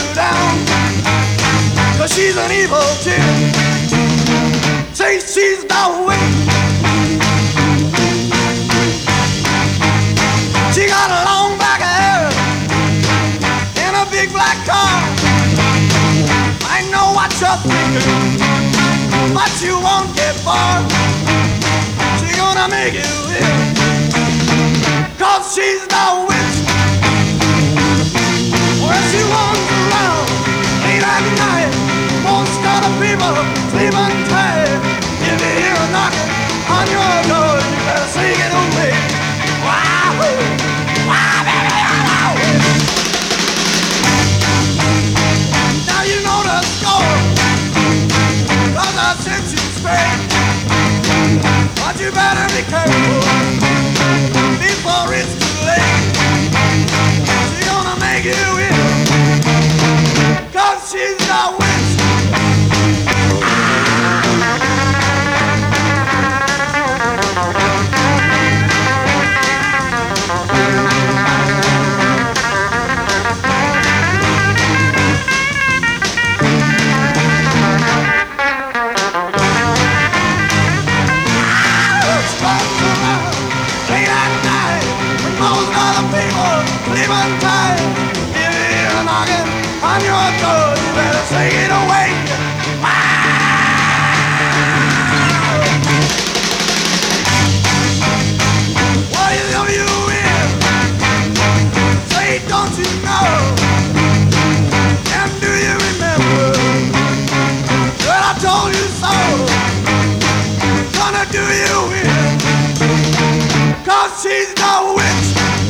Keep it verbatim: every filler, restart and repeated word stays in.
you down, 'cause she's an evil chick. Say she's the witch. She got a long black hair in a big black car. I know what you're thinking, but you won't get far. She's gonna make you ill, 'cause she's the witch. Well, she runs around late at night, most of the people sleeping tight. If you hear a knocking on your door, you better sing it away. Wow, wow, baby, wow. Now you know the score, 'cause I sent you straight. But you better be careful before it's too late. She's gonna make you ill, 'cause she's the witch. Sleeping tight, if you hear a knocking on your door, you better take it away. What is of you in? Say, don't you know? And do you remember that I told you so? Gonna do you in, 'cause she's the witch.